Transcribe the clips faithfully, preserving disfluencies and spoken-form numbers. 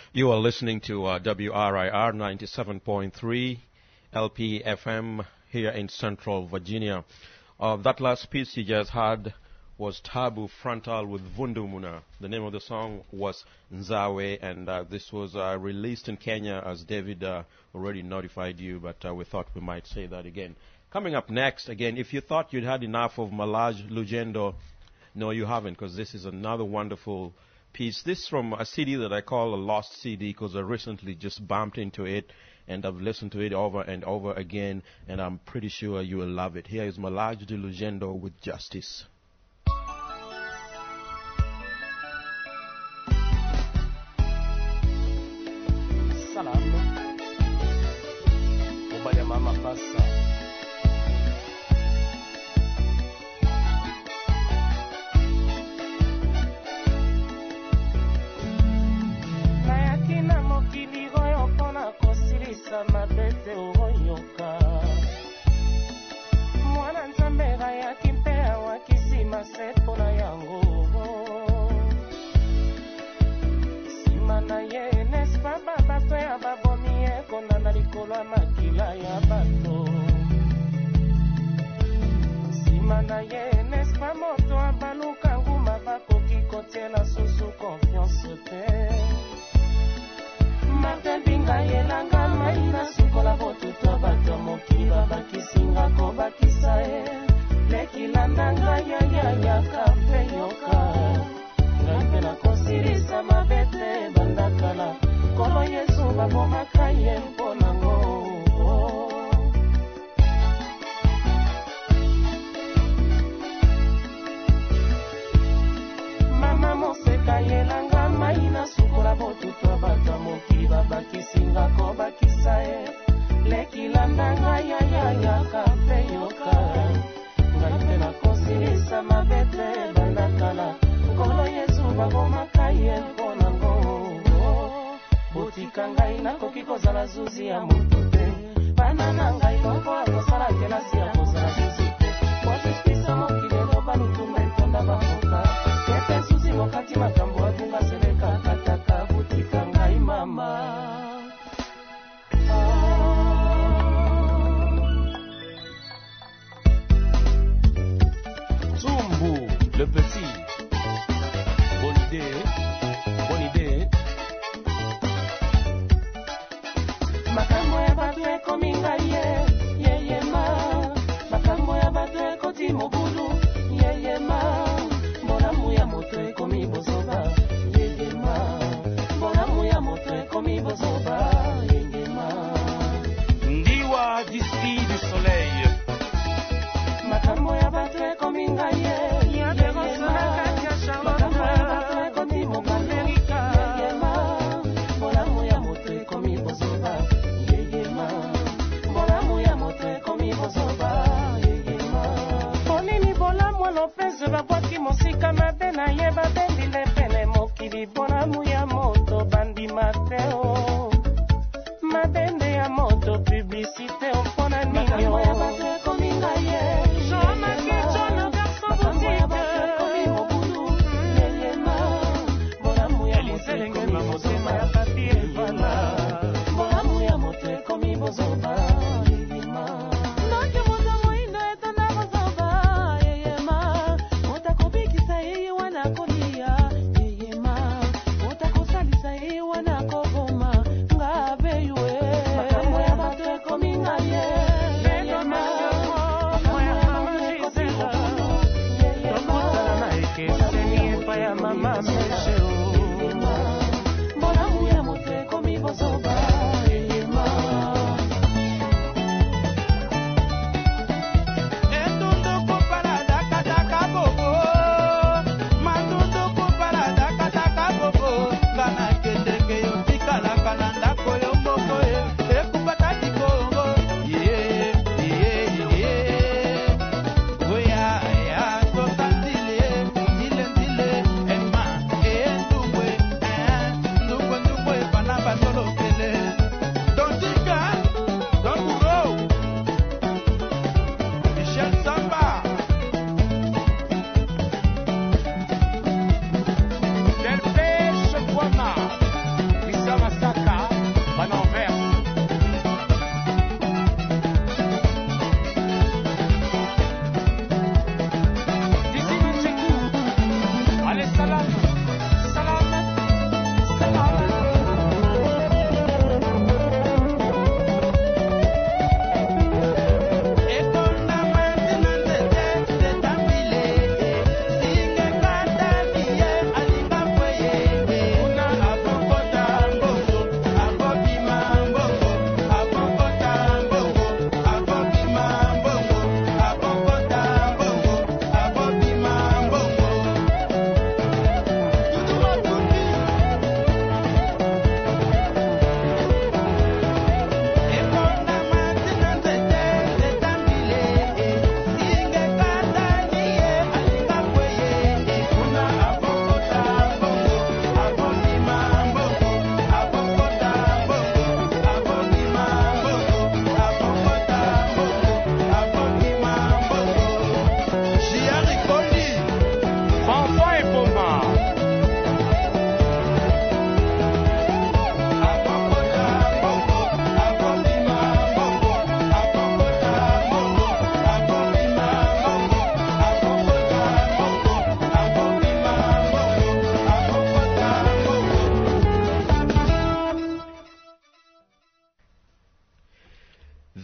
You are listening to uh, W R I R ninety-seven point three L P F M here in Central Virginia. Uh, that last piece you just heard was Tabu Frontal with Vundumuna. The name of the song was Nzawe, and uh, this was uh, released in Kenya, as David uh, already notified you, but uh, we thought we might say that again. Coming up next, again, if you thought you'd had enough of Malaj Lugendo, no, you haven't, because this is another wonderful piece. This is from a C D that I call a lost C D, because I recently just bumped into it, and I've listened to it over and over again, and I'm pretty sure you will love it. Here is Malaj Lugendo with Justice. Salam, Obaya Mama Passa. Mabete uhoyoka mwana nzambera ya kimpea wakisima sepona yango simana ye nespa babato ya babomiye konanda likolo makila ya bato simana ye nespa moto abaluka nguma bakoki kotela susu confiance te Martin Binga yelanga maina sukola botuto bato mokiba bakisinga ko bakisae lekilanda ngaya ya ya kampe yoka ngambe na kosirisa mabete bandakala kolo Yesu babo makaye mpona ngo Mama moseka yelanga maina sukola botuto bato mokiba bakisinga ko bakisae lekilanda ngaya ya ya kampe yoka ngambe na kosirisa mabete bandakala kolo Yesu babo makaye mpona ngo botika ngai nakoki kozala zuzi ya moto te bana na ngai moko akosala kelasi ya kozala zuzi te kwa justice mokili eloba lutumba etonda bakoka kete zuzi mokati makambo atunga seleka kataka botika ngai mama Zumbu, le petit. Bonne idée, bonne idée. Makambo ya batu eko minga ye, ye ye ma. Makambo ya batu eko ti mobulu, ye ye ma. Mbolamu ya moto eko mi bozoba.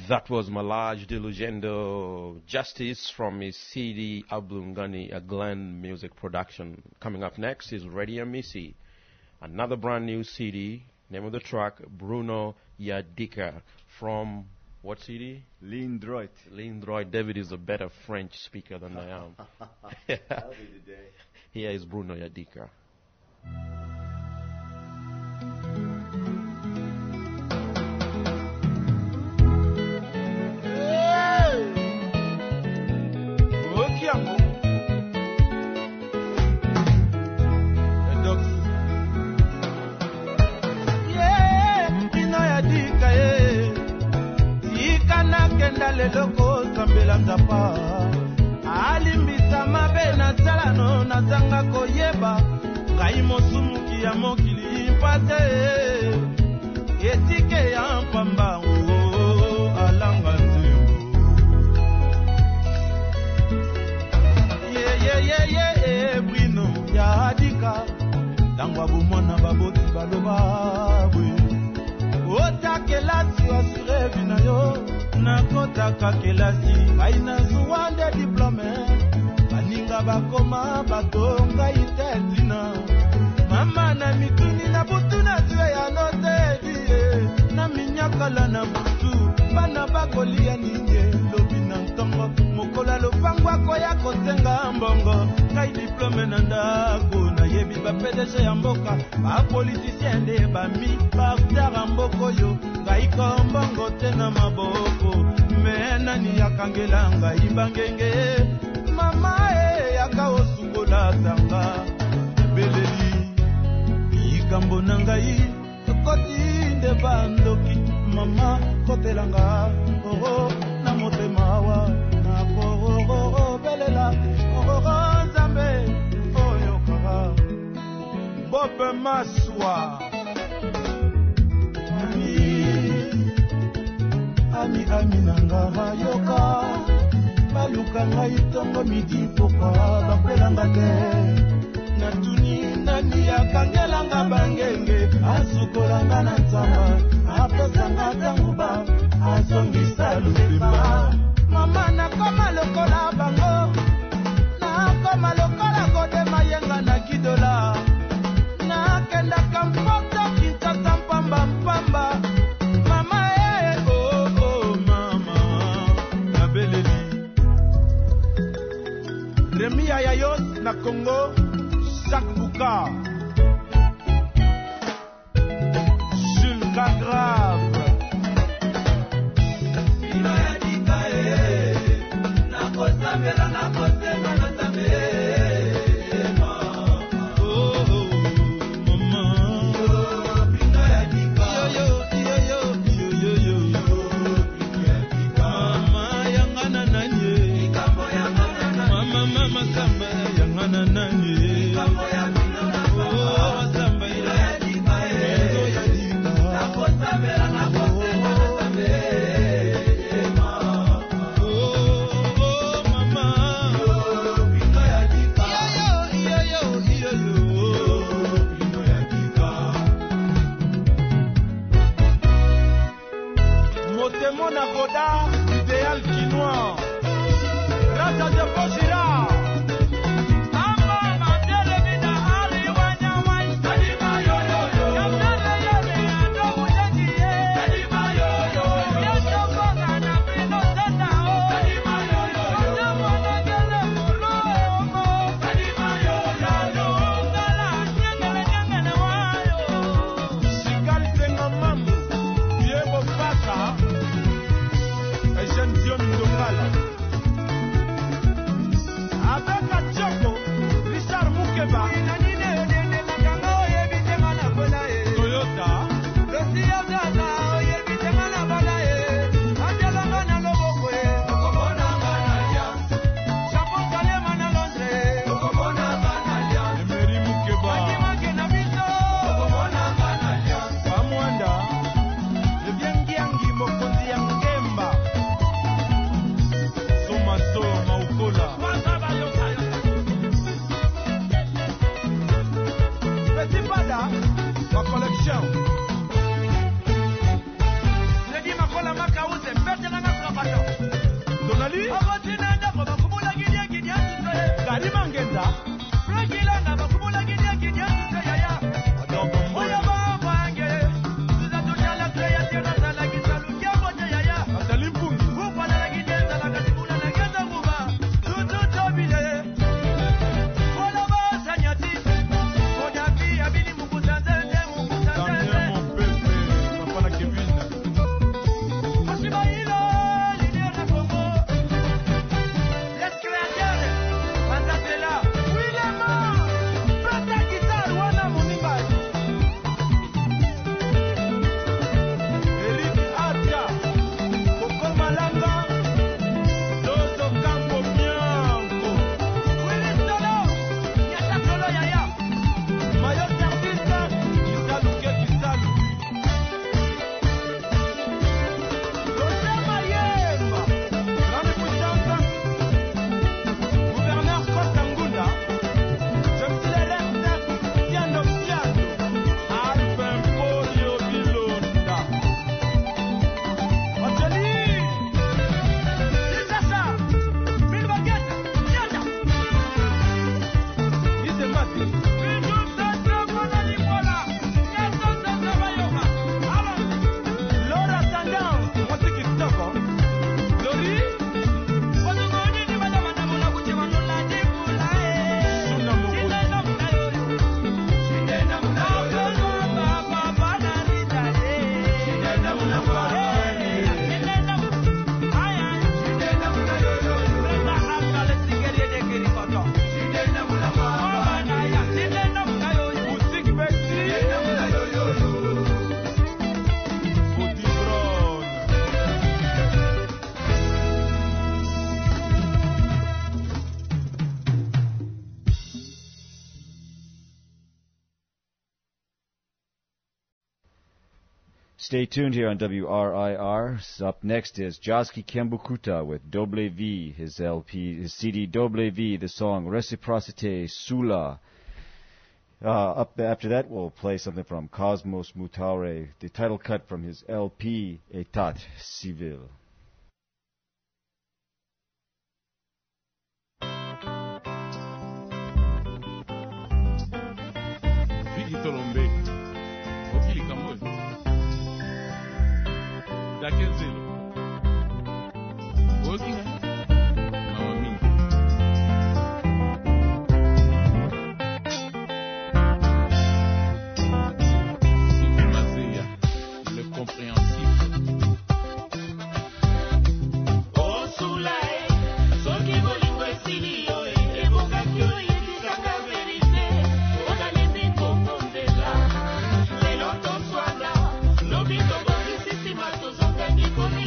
That was Malaj Dilugendo Justice from his C D Abdulngani, a Glen music production. Coming up next is Ready and Missy, another brand new C D. Name of the track, Bruno Yadika from what C D? Lindroit. Lindroit. David is a better French speaker than I am. That'll be the day. Here is Bruno Yadika. Leloko sambela nzapa alimbisa mabe na salano na zanga koyeba ngai mosumuki ya mokili mpate etike ya mpamba o alanga nzembo ye ye ye ye Bruno Yadika tangwa bomona baboti baloba bwe otakelasi asure binayo nakotaka kelasi aina zuwande diplome baninga bakoma bato ngai te tina mama na mituni na butu na zwe ya note na minyakala na butu bana bakolia ninge lobi na ntongo mokola lopangwa koya kosenga mbongo ngai diplome na ndako nayebi ba P D G ya mboka bapolitisien nde bami baftara mboko yo ngai kombongo te na maboko me nani yakangela ngai bangenge mama e yaka osukola tanga beleli ikambo na ngai koti nde bandoki mama kotelanga oro na motema wa na koro belela oro nzambe oyo kara Bob Maswa Ami ami nanga mayoka baluka ngai tongo midi pokwa bakwelanga te natuni nani yakangelanga bangenge asukolanga na nzamba apesanga tanguba azongisa lupema mama nakoma lokola bango nakoma lokola kode mayenga na kidola nakenda kampota kintasa mpamba mpamba Remi Ayayos na Congo, Jacques Bouka, Jules Cagrave. Ino ya dika e, na kosa vela na kosa na sabe. Oh oh, mama. Ino ya dika. Yo yo yo yo yo yo yo. Ino ya dika. Mama yangana nanye. Ikambo yangana nanye. Mama mama samba yangana nanye. Ikambo yangana nanye. Oh samba ya dika e. Ino ya dika. Na kosa vela na kosa na sabe. Mon avoda, idéal quinois. Rata de Bojira. Amba, mandele mina ali wanya wanya. Kadima yo yo yo. Kamnale yale ya ndogu jengi ye. Kadima yo yo yo. Yeso konga na pino teta o. Kadima yo yo yo. Kona mwana gele molo omo. Kadima yo yo yo. Ngala nyengele nyengele wayo. Sikali tenga mamu. Yebo pasa. Jeune Dion Ndongala avec a Tchoko Richard Moukeba Toyota Rosia Zaza oyebitengana balaye Ajalanga na lobokwe Okobona nganalia Chapo Salema na Londres Okobona nganalia Emery Moukeba Adimake na biso Okobona nganalia Pamwanda Ebiangiangi mokonzi ya Ngemba Petit Pada, ma collection. Je dis ma cola macaouze, Stay tuned here on W R I R. Up next is Joski Kembukuta with Doble V, his L P, his C D Doble V, the song Reciprocité Sula. Uh, up after that, we'll play something from Cosmos Mutaure, the title cut from his L P État Civil. Con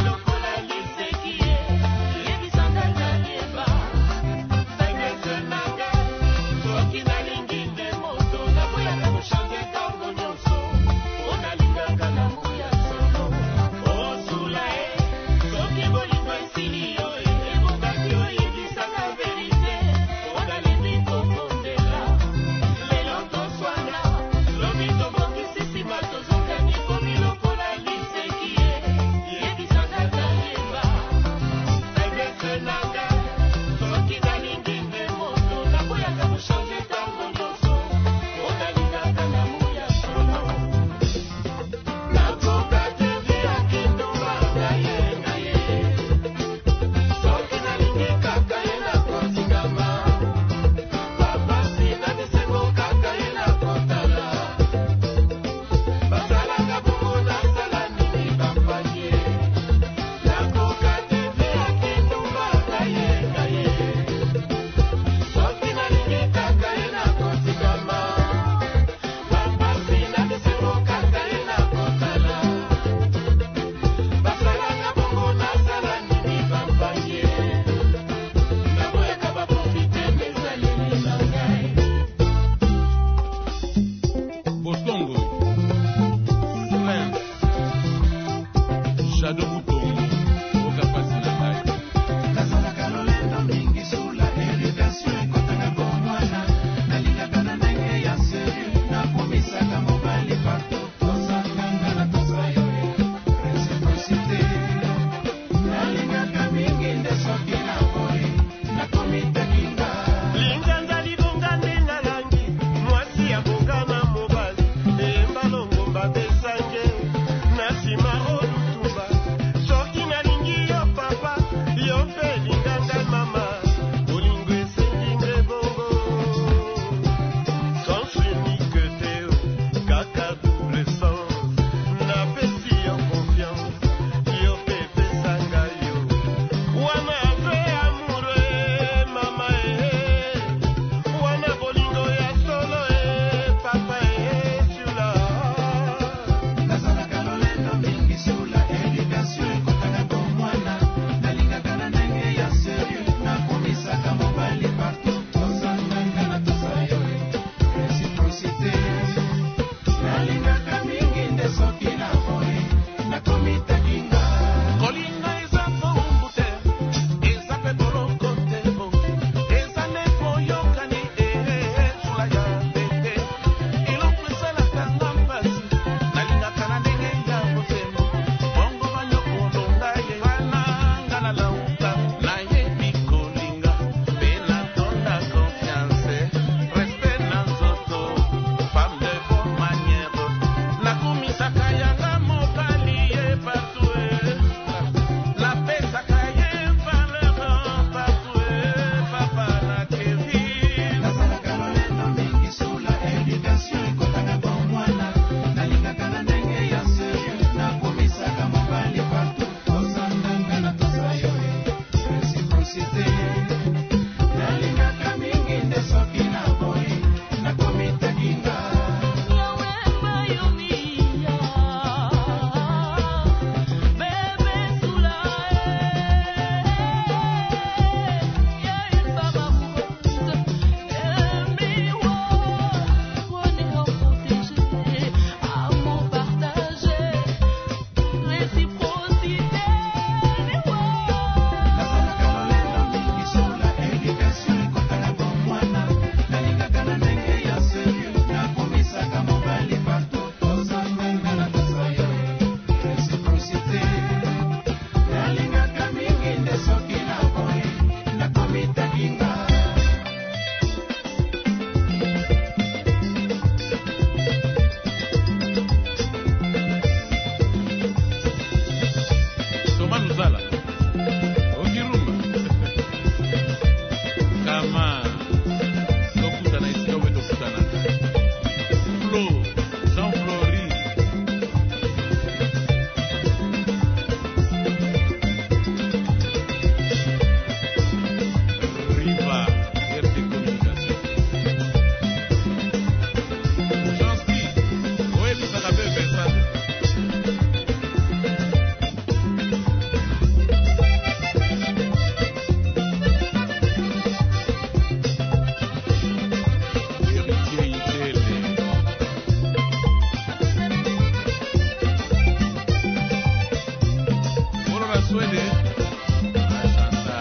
twende. Asante.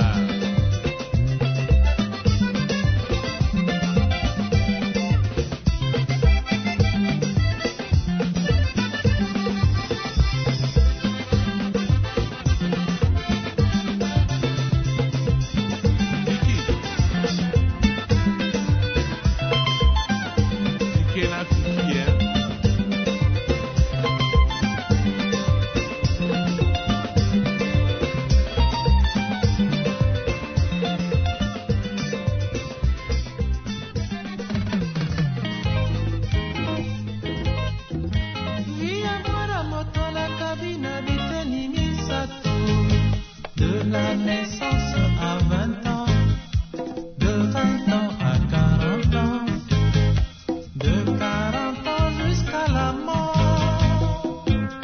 De la naissance à vingt ans, de vingt ans à quarante ans, de quarante ans jusqu'à la mort.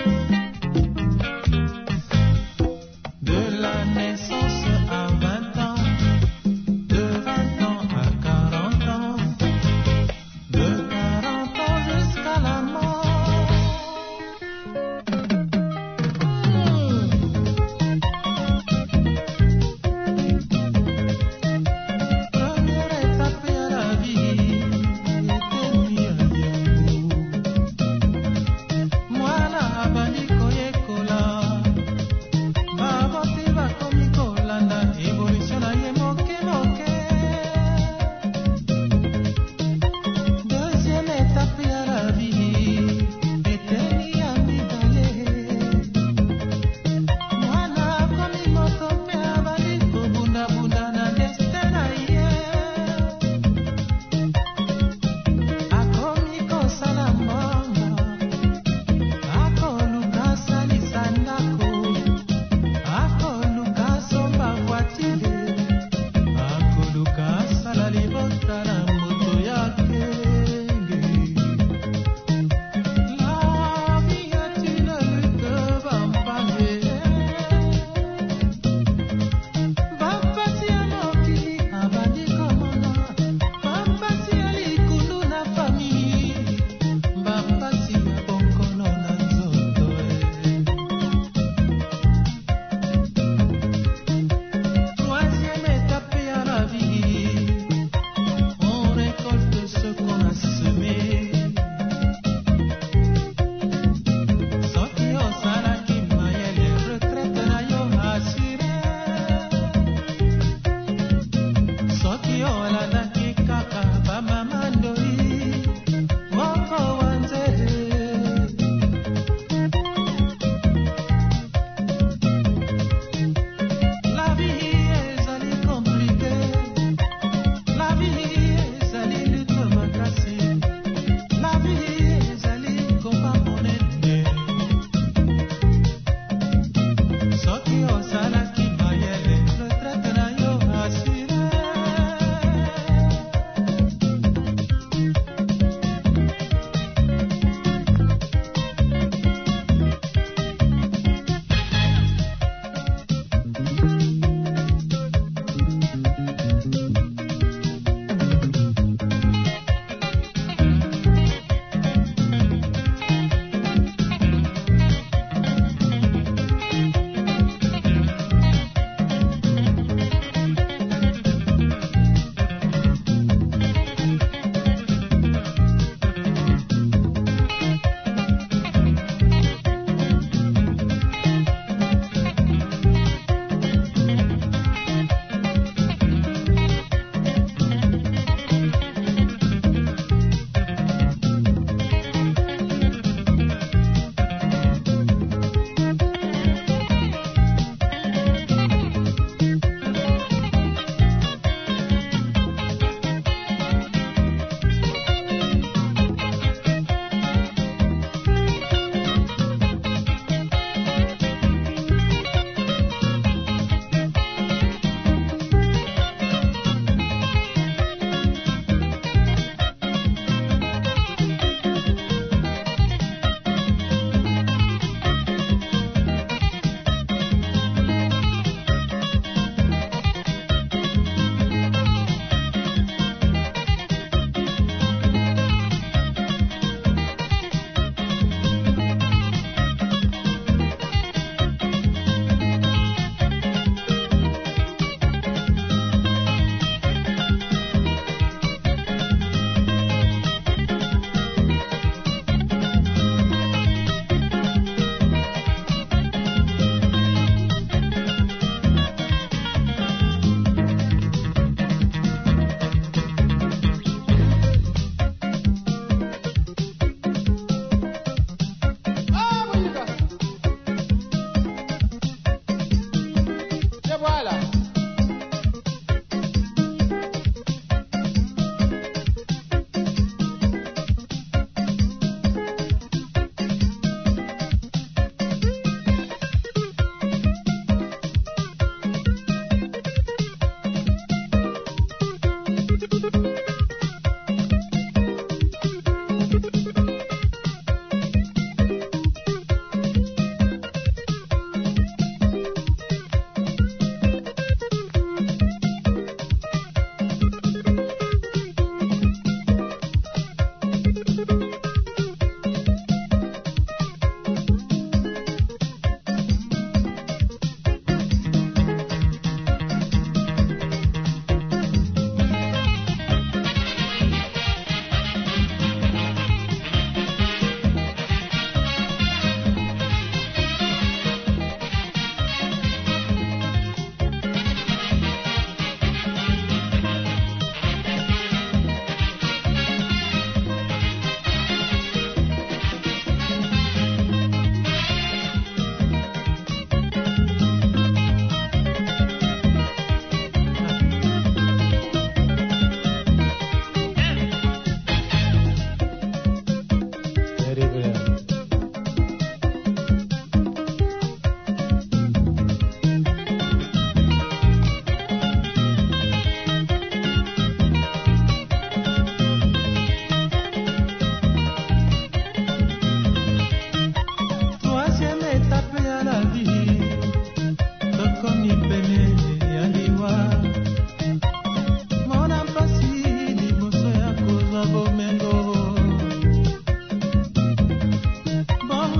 De la naissance à vingt ans, de vingt ans à quarante ans, de quarante ans jusqu'à la mort.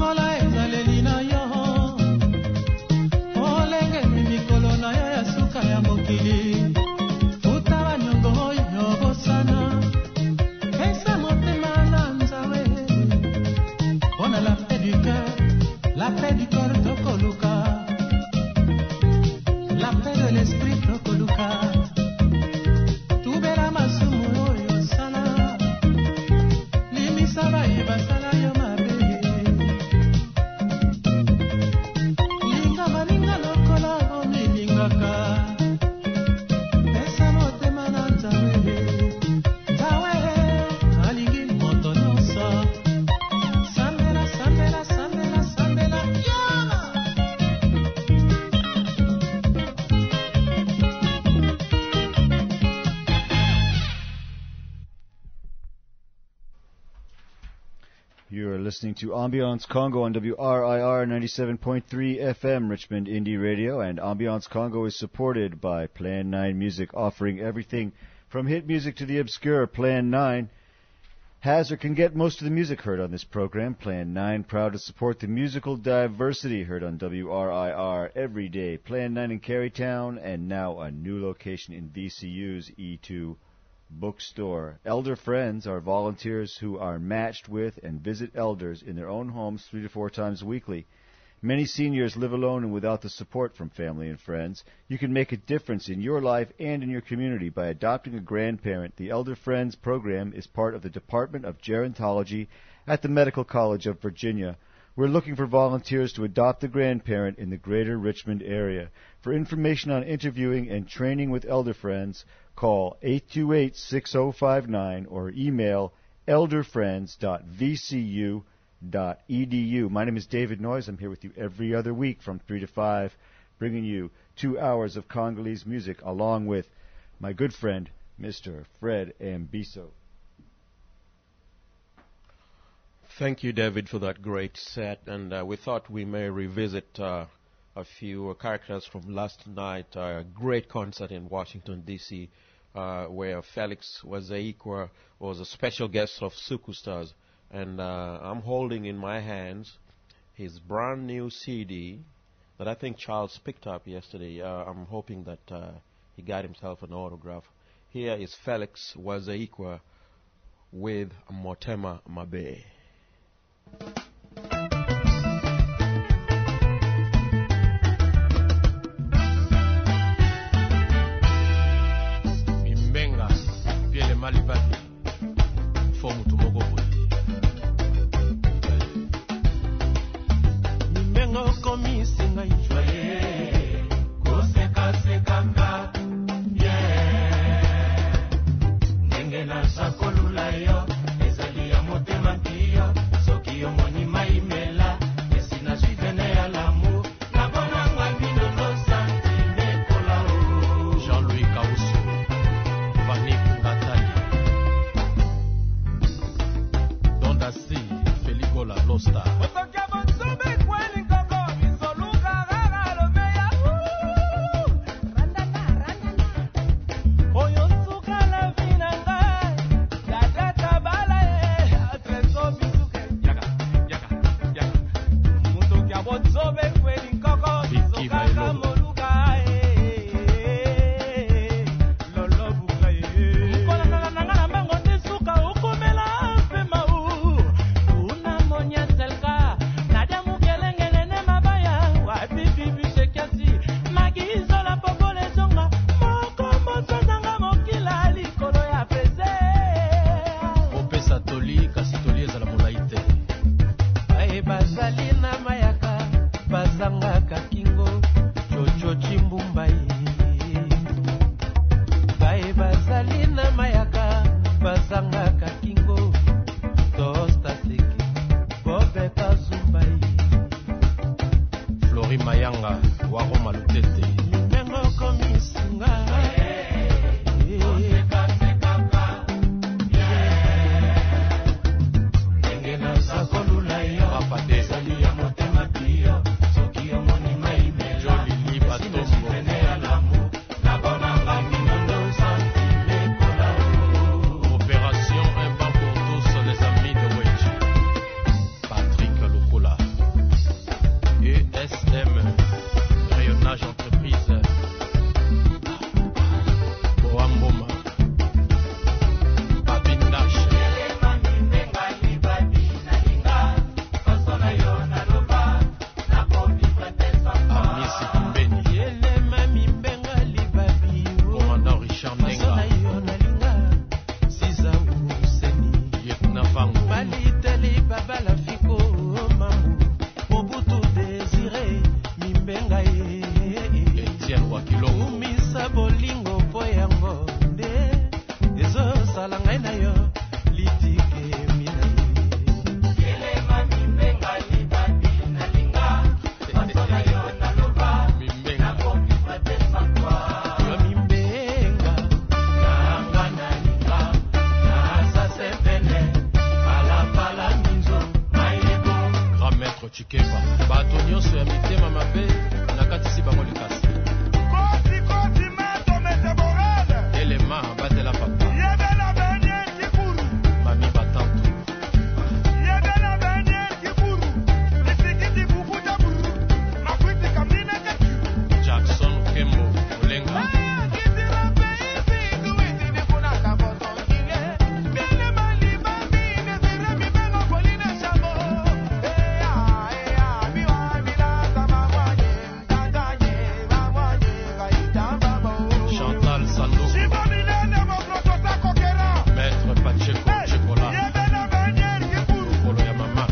longola ezaleli na yo olengeli mikolo na yo ya suka ya mokili futa baniongo oyo bosana pesa motema na nzawe mpona la paix du cœur la paix du corps tokoluka la paix de l'esprit tokoluka tubela masumu oyo sala limisa baye basala yo mabe linga malinga lokola omilingaka pesa motema na nzawe nzawe alingi moto nyonso sambela sambela sambela sambela yama You are listening to Ambiance Congo on W R I R ninety-seven point three F M, Richmond Indie Radio, and Ambiance Congo is supported by Plan nine Music, offering everything from hit music to the obscure. Plan nine has or can get most of the music heard on this program. Plan nine, proud to support the musical diversity heard on W R I R every day. Plan nine in Carytown, and now a new location in V C U's E two bookstore. Elder Friends are volunteers who are matched with and visit elders in their own homes three to four times weekly. Many seniors live alone and without the support from family and friends. You can make a difference in your life and in your community by adopting a grandparent. The Elder Friends program is part of the Department of Gerontology at the Medical College of Virginia. We're looking for volunteers to adopt a grandparent in the greater Richmond area. For information on interviewing and training with Elder Friends, call eight two eight, six zero five nine or email elderfriends dot v c u dot e d u. My name is David Noyes. I'm here with you every other week from three to five, bringing you two hours of Congolese music along with my good friend, Mister Fred Ambiso. Thank you, David, for that great set. And uh, we thought we may revisit uh, a few uh, characters from last night. A uh, great concert in Washington, D C, uh, where Felix Wazaikwa was a special guest of Suku Stars. And uh, I'm holding in my hands his brand new C D that I think Charles picked up yesterday. Uh, I'm hoping that uh, he got himself an autograph. Here is Felix Wazaikwa with Motema Mabe. Mimbenga piele malibati fomu tumogobo Mimbenga komi singa joye koseka sekanga yeah Nenge na sakolula yo ezali ya motema kiyo soki yo moni maimela esina suivene ya l'amour na bonanga vino no santime kola o Jean-Louis Kausu Vanik Nathalie Donda Si Feligola Losta chikeba bato nyonso ya mitema mabe nakatisi bango likasi Koti koti meto meteborele. elema batela papa Yebela benye kiburu. mami batantu Yebela benye kiburu. Nisikiti bukuja buru. Makwiti kamine ketu. Jackson Kembo Olenga Chantal Sando Maître Pacheco Chekola Kolo ya mama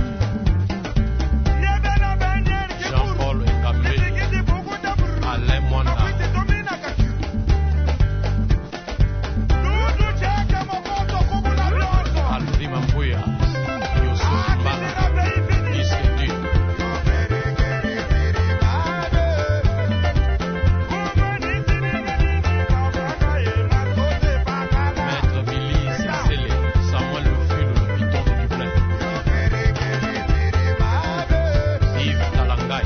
Jean-Paul Ngambe Alain Mwanda Alvi Mambuya Yusuf Mbala Disque du Maître Billy Zizele Samuel Lufulu le piton de Dublin Yves Talangai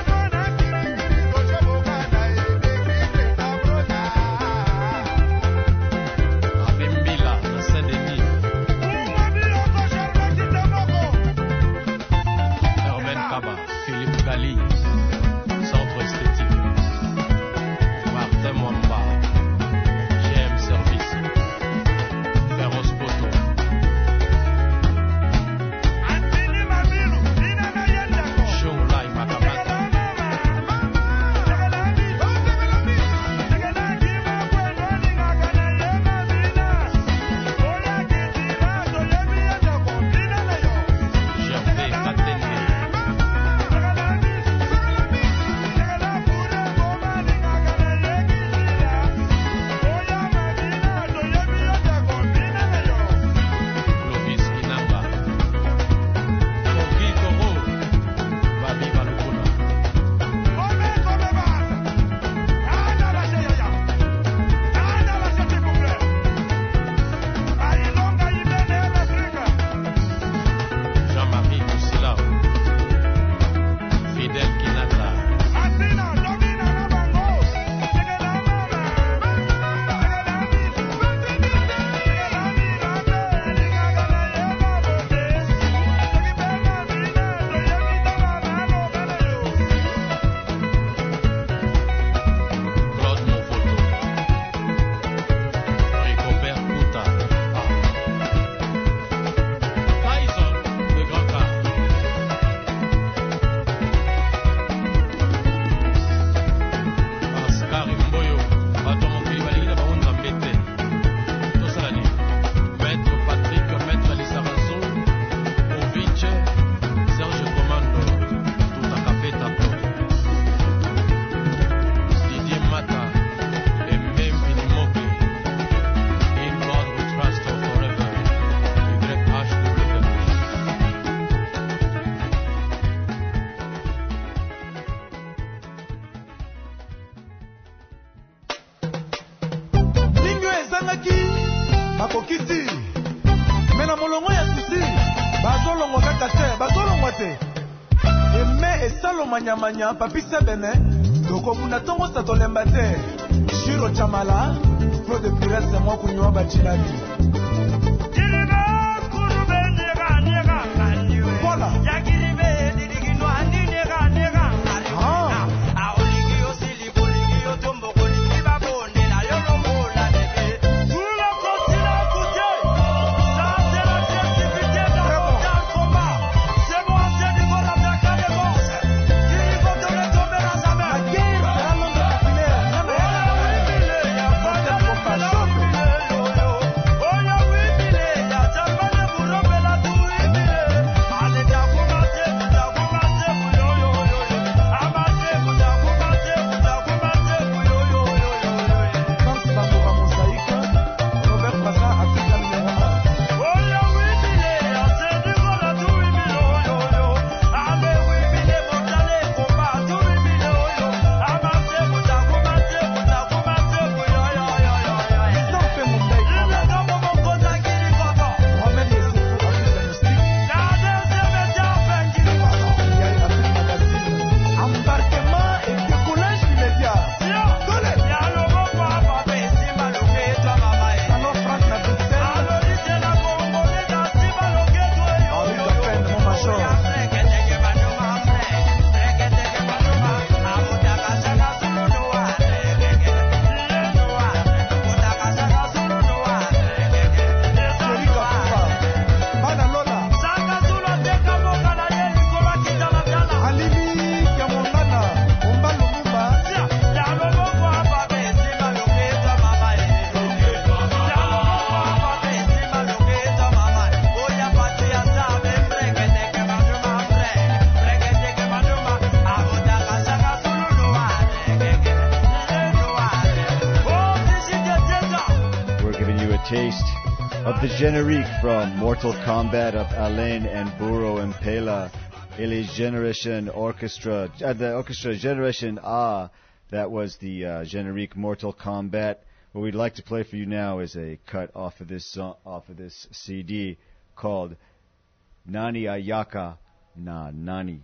Abimbila na Saint-Denis Hermen Kaba Philippe Gali Centre esthétique Martin Mwamba G M Service Ferros Poto Shunglai Makamata Gervais Katende Clovis Inanga Kogi Koro Babi Balukuna Jean-Marie Moussila Fidel Kinata Claude Mofoto Ricobert Kouta Tyson le grand cas Oscar Mboyo bato mokili balingi na bango nzambe te tosala nini Maître Patrick Maître Lisarazo Oviche Serge Commando Tutakapeta to Didier Mata Embe Mpinimoke In God we trust forever Y H W Ningo ezangaki bakokisi mena molongo ya susi bazolongwa kaka te bazolongwa te eme esaloma nyamanya papisa bene tokomuna ntongo sa tolemba te shiro chamala claude pirese mwa kunywa bacilali Voilà. Ah. Oya of the générique from Mortal Kombat of Alain and Buro Impela, et les Generation Orchestra, uh, the orchestra Generation A. That was the uh, générique Mortal Kombat. What we'd like to play for you now is a cut off of this song, off of this C D called Nani Ayaka Na Nani.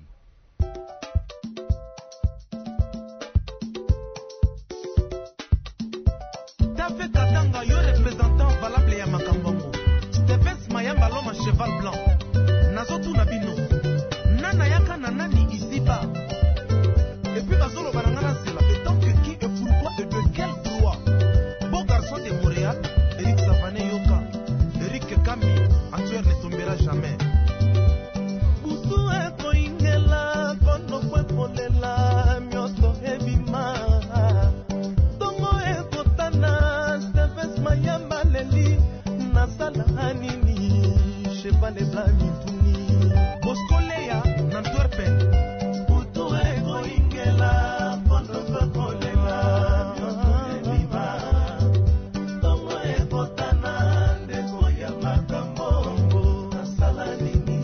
David Katanga, yo représentant valable ya Makambongo. Stevens Mayamba Loma cheval blanc. Nazotu Nabino. Nana Yaka na Nani Isiba. Et puis Bazolo Banangana Zela. Et tant que qui et pourquoi et de quel droit? Beau garçon de Montréal, Eric Savané Yoka. Eric Kami, Antuer ne tombera jamais. Butu eko ingela, kono kwe polela, myoto hebima. Tongo eko tana, Stevens Mayamba leli, nasala hanini, sheba le blami tuni. Boskoleya, Nantwerpen. Butu eko ingela, kono kwe polela, myoto hebima. Tongo eko tana, ndeko ya makambo, nasala nini.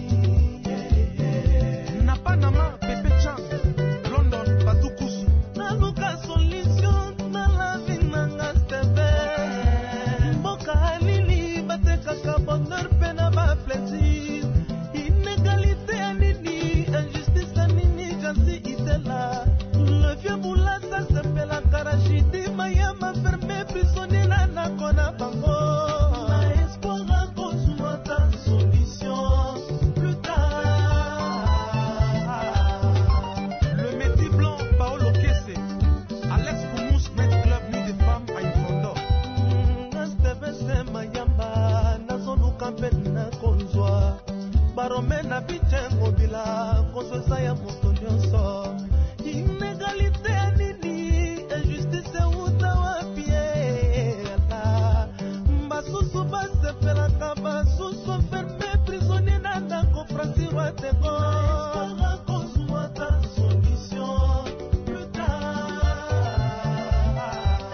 Na Panama, Pepe Chan, London, Batukusu. Na Luka solution, na la vinanga steve. Mboka halili, bateka ka bonheur, pena ba plaisir. Inégalité anini, injustice anini, jasi itela. Le vieux moula, ça s'appelle la Karachidi, Mayama fermé, prisonnier, na nakona bango. Na espoir, à cause moi, ta solution, plus tard. Le métier blanc, Paolo Kesse, Alex Koumous, Net Club, Nuit des Femmes, à Ifondo. Stevens Mayamba, Nazonu Kampen, na Konzwa. Barome na Bichengo Bila, Konzwa ya Motonyoso. Inégalité anini, injustice utawa piela. Basusu base pelaka, basusu fermé, prisonnier na ndako, Francis Watego. Konzwa ta solution, plus tard.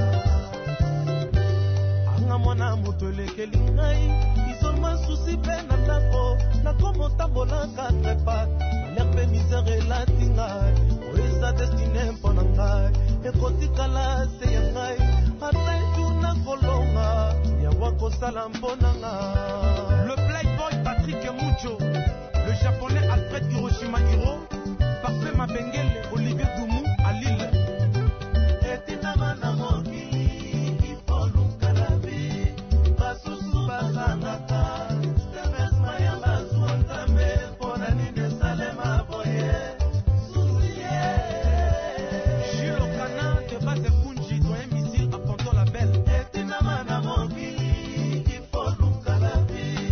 Anga mwana motolekeli ngai, isolement souci pe na ndako, nakomo tambola quatre pattes, l'herbe misère elati ngai, oeza destine mpona ngai, ekotikala se ya ngai, ata ejour nakolonga, yawa kosala mpona ngai. Le playboy Patrick Mucho, le japonais Alfred Hiroshima Hiro, Parfait Mabengele, Olivier Doumou à Lille. Etinama na mokili, ifoluka la vie, basusu bazangaka, Stevens Mayamba zuantame, pona nine salema boye, soucié. Gilles Okana, de base Kunji, doyen missile à Ponto la Belle. Etinama na mokili, ifoluka la vie.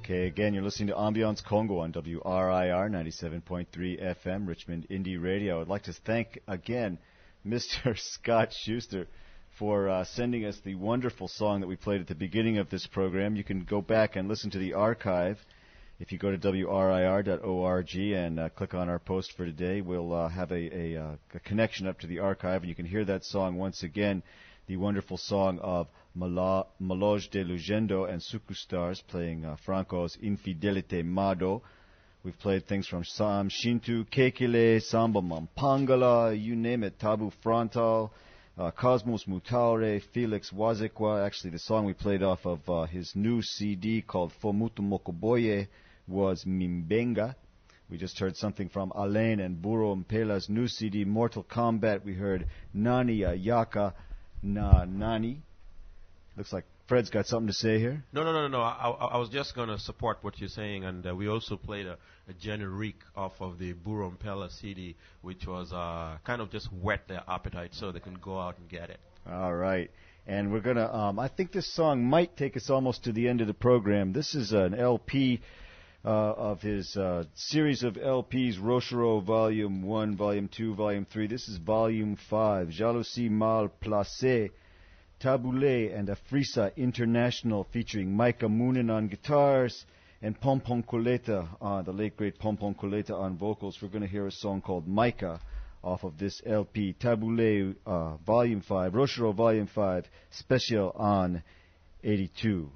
Okay, again, you're listening to Ambiance Congo on W R I R ninety-seven point three F M, Richmond Indie Radio. I'd like to thank again Mister Scott Schuster for uh, sending us the wonderful song that we played at the beginning of this program. You can go back and listen to the archive. If you go to W R I R dot org and uh, click on our post for today, we'll uh, have a, a, uh, a connection up to the archive, and you can hear that song once again, the wonderful song of Mala, Maloj de Lugendo and Suku Stars playing uh, Franco's Infidelite Mado. We've played things from Sam Shintu, Kekele, Samba Mampangala, you name it, Tabu Frontal, uh, Cosmos Mutaure, Felix Wazekwa. Actually, the song we played off of uh, his new C D called Fomutu Mokoboye was Mimbenga. We just heard something from Alain and Buro Mpela's new C D, Mortal Kombat. We heard Nani Ayaka Na Nani. Looks like Fred's got something to say here. No, no, no, no. I, I, I was just going to support what you're saying, and uh, we also played a, a generic off of the Buro Mpela C D, which was uh, kind of just whet their appetite so they can go out and get it. All right. And we're going to, um, I think this song might take us almost to the end of the program. This is an L P uh, of his uh, series of L Ps, Rochereau Volume one, Volume two, Volume three. This is Volume five, Jalousie Mal Placée, Taboulé and Afrisa International, featuring Micah Moonen on guitars and Pompon Coleta, uh, the late great Pompon Coleta on vocals. We're going to hear a song called Micah off of this L P, Taboulé uh, Volume five, Rochereau Volume five, Special on eighty-two.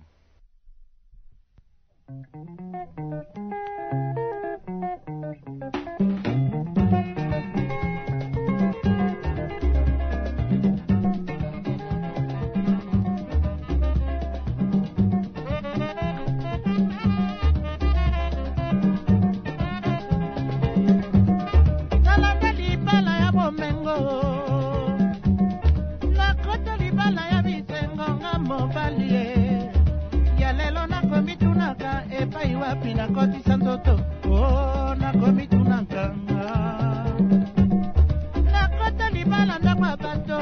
Pinakoti santoto, oh, nakomi tunakanga. Nakota libala ndakwa bato.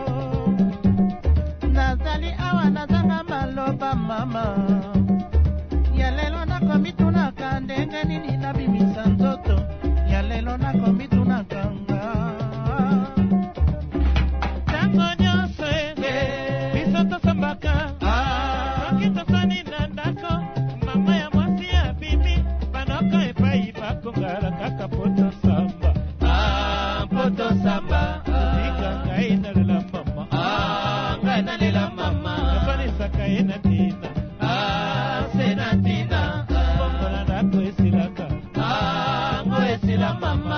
Nazali awa nazanga maloba mama. Yalelo nakomi tunaka ndenge nini nabimisa nzoto. Yalelo nakomi tunakanga. Tango nyose, bisoto sambaka. Okito sani nandako. Kongara kaka poto samba, ah poto samba, ika kaina lela mama, ah kaina lela mama, kapani sakaina tina, ah sena tina, kongara nako esilaka, ah ngo esila mama.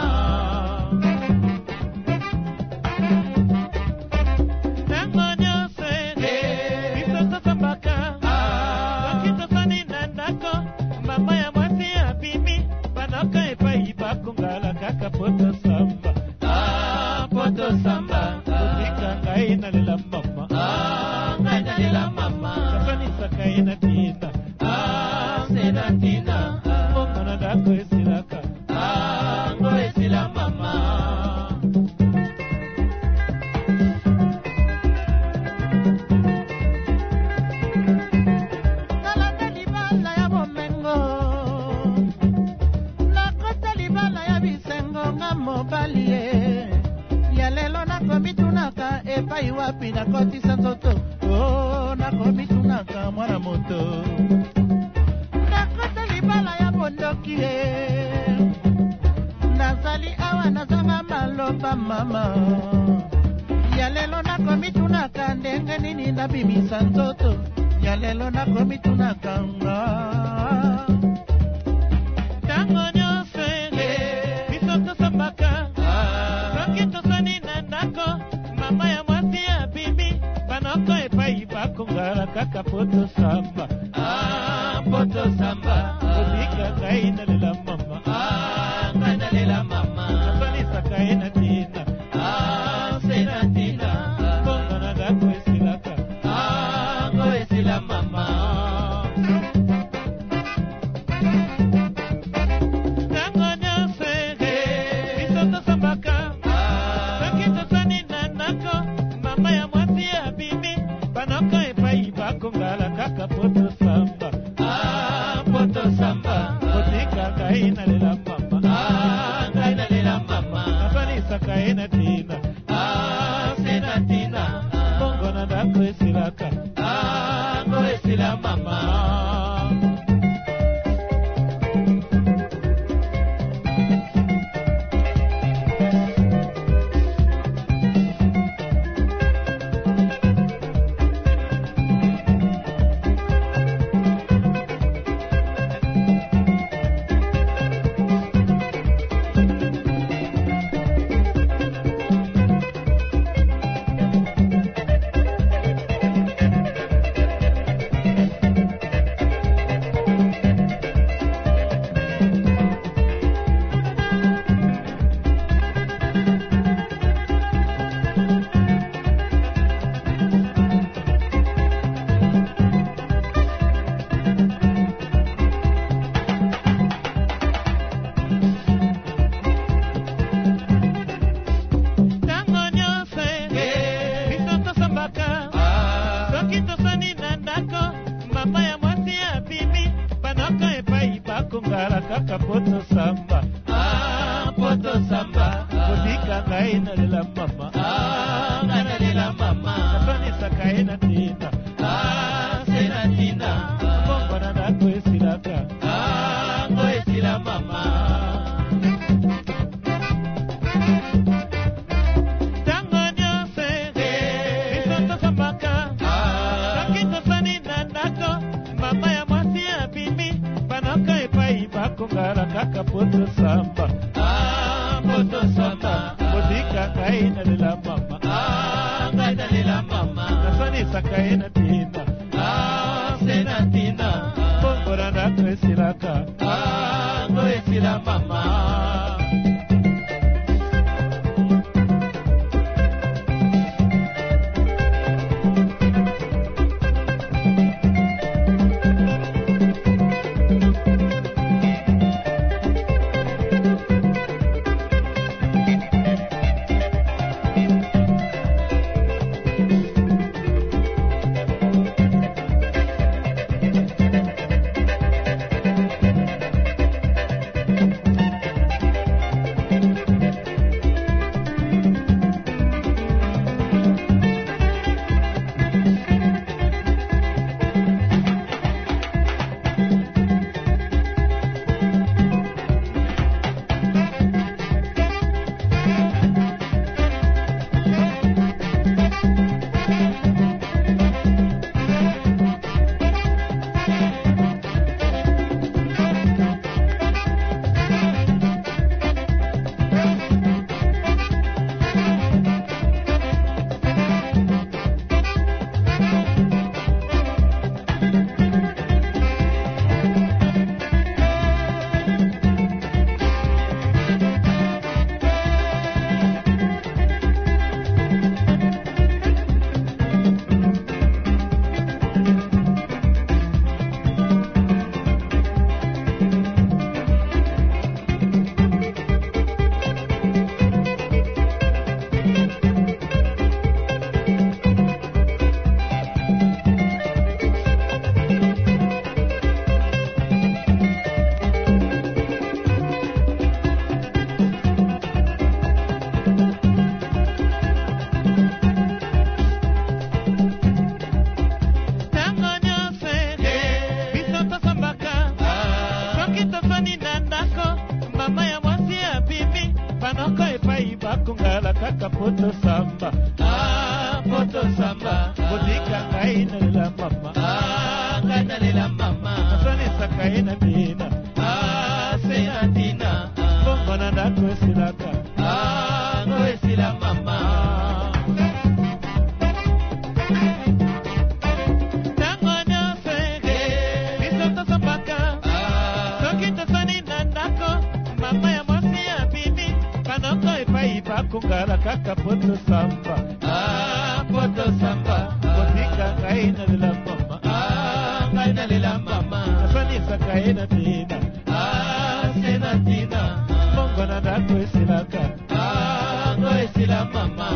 Tango nyose, bisoto sambaka, ah wakito sani nandako, mama ya mwasi ya bibi. Kongala kaka poto samba, ah poto samba, ika kaina lela mama, ah kaina lela mama, kapani sakaina tina, ah sena tina, kongana dako esilaka, ah ngo esila mama. Epai wapi nakoti santoto, oh nakomi tunaka mwana moto. Nakota libala ya bondoki e, nazali awa nazanga maloba mama. Yalelo nakomi tunaka ndenge nini nabimisa nzoto. Yalelo nakomi tunaka nga. Tango nyose, bisoto sambaka, rokito sani nandako. Mama ya mwasi ya bibi, banoko epai bakongara kaka poto samba, ah poto samba, ozika kaina lela mama, ah kaina lela mama, kapani sakaina tina, ah sena tina, kongana dako esilaka, ah ngo esila mama. Tango nyose, bisoto sambaka, rakito sani nako, mama ya mwasi ya bibi, banoko epai bakongala kaka poto kaina tina ah sena tina bongo na ndako esilaka ah ngo esila mama kaka poto samba ah poto samba bodika kaina lela mama ah ngana lela mama nafani sakaina tina ah sena tina bongo na ndako esilaka ah ngo esila mama tango nyose bisoto sambaka ah kakito sani na ndako mama ya mwasi ya bimi banaka epai bakongala kaka poto samba ah poto samba bodika kaina lela mama ah ngana lela mama nafani sakaina tina ah sena tina bongo na ndako esilaka ah ngo esila mama bakongala kaka poto samba ah poto samba bodika kaina lela mama ah ngana lela mama nafani sakaina tina ah sena tina bongo na ndako esilaka ah ngo esila mama tango nyose bisoto sambaka ah soki tosani na ndako mama ya mwasi ya bibi panoko epai bakongala kaka poto samba ah poto samba bodika kaina lela mama ah kaina lela mama nafani sakaina tina ah sena tina bongo na ndako esilaka ah ngo esila mama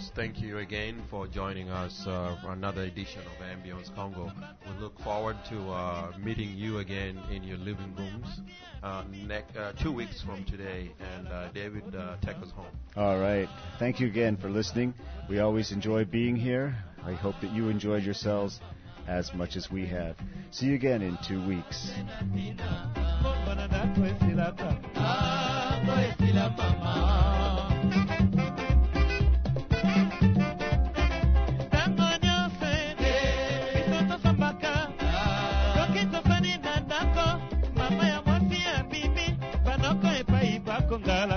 course, thank you again for joining us uh, for another edition of Ambience Congo. We look forward to uh, meeting you again in your living rooms uh, ne- uh, two weeks from today. And uh, David, uh, take us home. All right. Thank you again for listening. We always enjoy being here. I hope that you enjoyed yourselves as much as we have. See you again in two weeks. Ngala